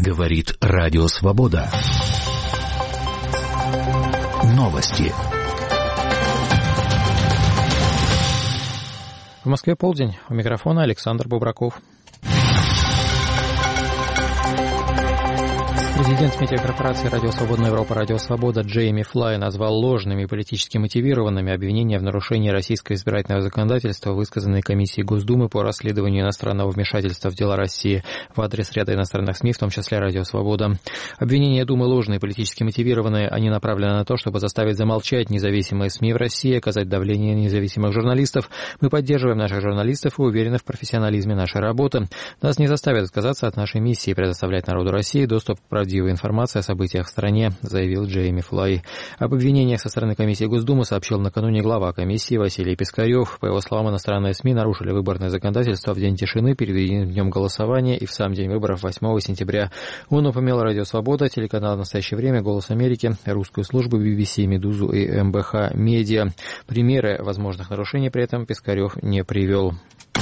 Говорит Радио Свобода. Новости. В Москве полдень. У микрофона Александр Бубраков. Президент медиакорпорации «Радио Свободная Европа», «Радио Свобода» Джейми Флай назвал ложными и политически мотивированными обвинения в нарушении российского избирательного законодательства, высказанные Комиссией Госдумы по расследованию иностранного вмешательства в дела России в адрес ряда иностранных СМИ, в том числе «Радио Свобода». Обвинения Думы ложные и политически мотивированные. Они направлены на то, чтобы заставить замолчать независимые СМИ в России, оказать давление на независимых журналистов. Мы поддерживаем наших журналистов и уверены в профессионализме нашей работы. Нас не заставят отказаться от нашей миссии предоставлять народу России доступ к правдивой информации о событиях в стране, заявил Джейми Флай. Об обвинениях со стороны Комиссии Госдумы сообщил накануне глава комиссии Василий Пискарев. По его словам, иностранные СМИ нарушили выборное законодательство в день тишины перед единым днем голосования и в сам день выборов 8 сентября. Он упомянул «Радио Свобода», телеканал «В настоящее время», «Голос Америки», русскую службу BBC, «Медузу» и МБХ Медиа. Примеры возможных нарушений при этом Пискарев не привел.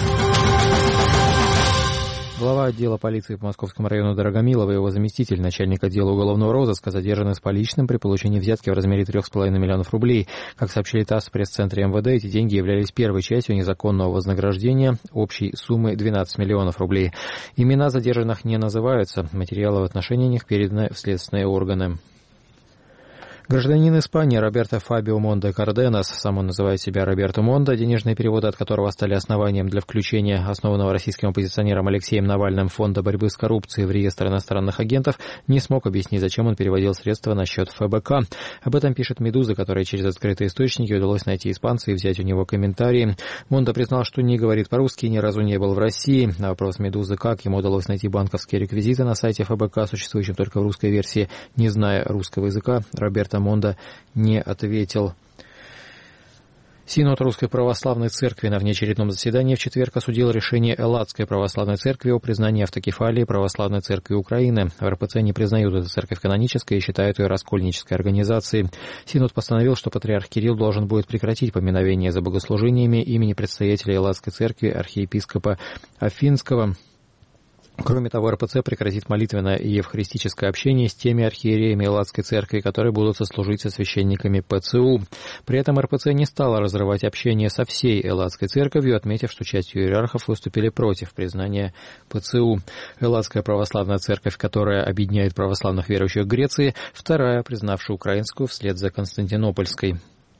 Глава отдела полиции по Московскому району Дорогомилово и его заместитель, начальник отдела уголовного розыска, задержаны с поличным при получении взятки в размере 3,5 миллионов рублей. Как сообщили ТАСС в пресс-центре МВД, эти деньги являлись первой частью незаконного вознаграждения общей суммы 12 миллионов рублей. Имена задержанных не называются. Материалы в отношении них переданы в следственные органы. Гражданин Испании Роберто Фабио Монде Карденас, сам он называет себя Роберто Мондо, денежные переводы от которого стали основанием для включения основанного российским оппозиционером Алексеем Навальным фонда борьбы с коррупцией в реестр иностранных агентов, не смог объяснить, зачем он переводил средства на счет ФБК. Об этом пишет «Медуза», которая через открытые источники удалось найти испанца и взять у него комментарии. Мондо признал, что не говорит по-русски и ни разу не был в России. На вопрос «Медузы», как ему удалось найти банковские реквизиты на сайте ФБК, существующем только в русской версии, не зная русского языка, Роберто Мондо не ответил. Синод Русской Православной Церкви на внеочередном заседании в четверг осудил решение Элладской Православной Церкви о признании автокефалии Православной Церкви Украины. В РПЦ не признают эту церковь канонической и считают ее раскольнической организацией. Синод постановил, что патриарх Кирилл должен будет прекратить поминовение за богослужениями имени предстоятеля Элладской Церкви архиепископа Афинского. Кроме того, РПЦ прекратит молитвенное и евхаристическое общение с теми архиереями Элладской церкви, которые будут сослужить со священниками ПЦУ. При этом РПЦ не стала разрывать общение со всей Элладской церковью, отметив, что часть иерархов выступили против признания ПЦУ. Элладская православная церковь, которая объединяет православных верующих Греции, вторая, признавшая украинскую вслед за Константинопольской.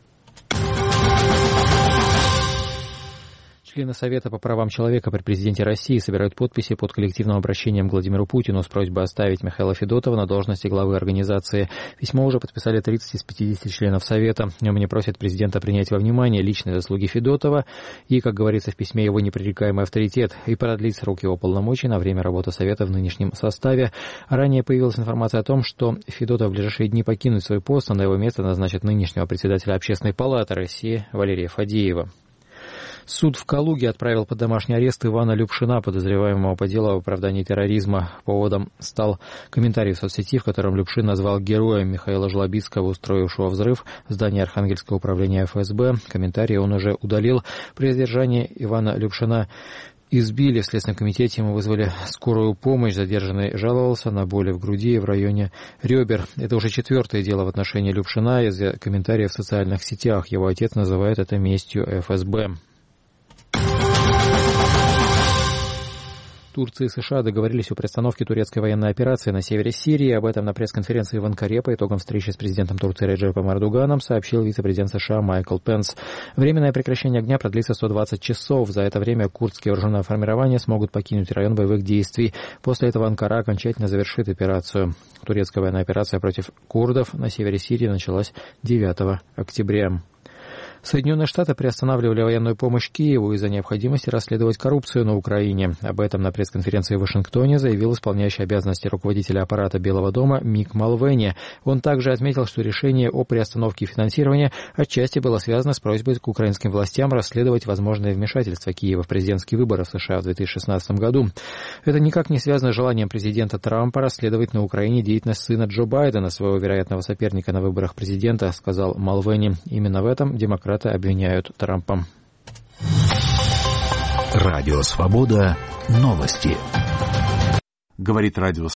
Члены Совета по правам человека при президенте России собирают подписи под коллективным обращением к Владимиру Путину с просьбой оставить Михаила Федотова на должности главы организации. Письмо уже подписали 30 из 50 членов Совета. В нем они просят президента принять во внимание личные заслуги Федотова и, как говорится в письме, его непререкаемый авторитет и продлить срок его полномочий на время работы Совета в нынешнем составе. Ранее появилась информация о том, что Федотов в ближайшие дни покинет свой пост, а на его место назначат нынешнего председателя Общественной палаты России Валерия Фадеева. Суд в Калуге отправил под домашний арест Ивана Любшина, подозреваемого по делу об оправдании терроризма. Поводом стал комментарий в соцсети, в котором Любшин назвал героем Михаила Жлобицкого, устроившего взрыв в здании Архангельского управления ФСБ. Комментарий он уже удалил. При задержании Ивана Любшина избили. В Следственном комитете ему вызвали скорую помощь. Задержанный жаловался на боли в груди и в районе ребер. Это уже четвертое дело в отношении Любшина из-за комментариев в социальных сетях. Его отец называет это местью ФСБ. Турция и США договорились о приостановке турецкой военной операции на севере Сирии. Об этом на пресс-конференции в Анкаре по итогам встречи с президентом Турции Реджепом Эрдоганом сообщил вице-президент США Майкл Пенс. Временное прекращение огня продлится 120 часов. За это время курдские вооруженные формирования смогут покинуть район боевых действий. После этого Анкара окончательно завершит операцию. Турецкая военная операция против курдов на севере Сирии началась 9 октября. Соединенные Штаты приостанавливали военную помощь Киеву из-за необходимости расследовать коррупцию на Украине. Об этом на пресс-конференции в Вашингтоне заявил исполняющий обязанности руководителя аппарата Белого дома Мик Малвени. Он также отметил, что решение о приостановке финансирования отчасти было связано с просьбой к украинским властям расследовать возможное вмешательство Киева в президентские выборы в США в 2016 году. Это никак не связано с желанием президента Трампа расследовать на Украине деятельность сына Джо Байдена, своего вероятного соперника на выборах президента, сказал Малвени. Именно в этом демократы обвиняют Трампа. Радио Свобода. Новости. Говорит Радио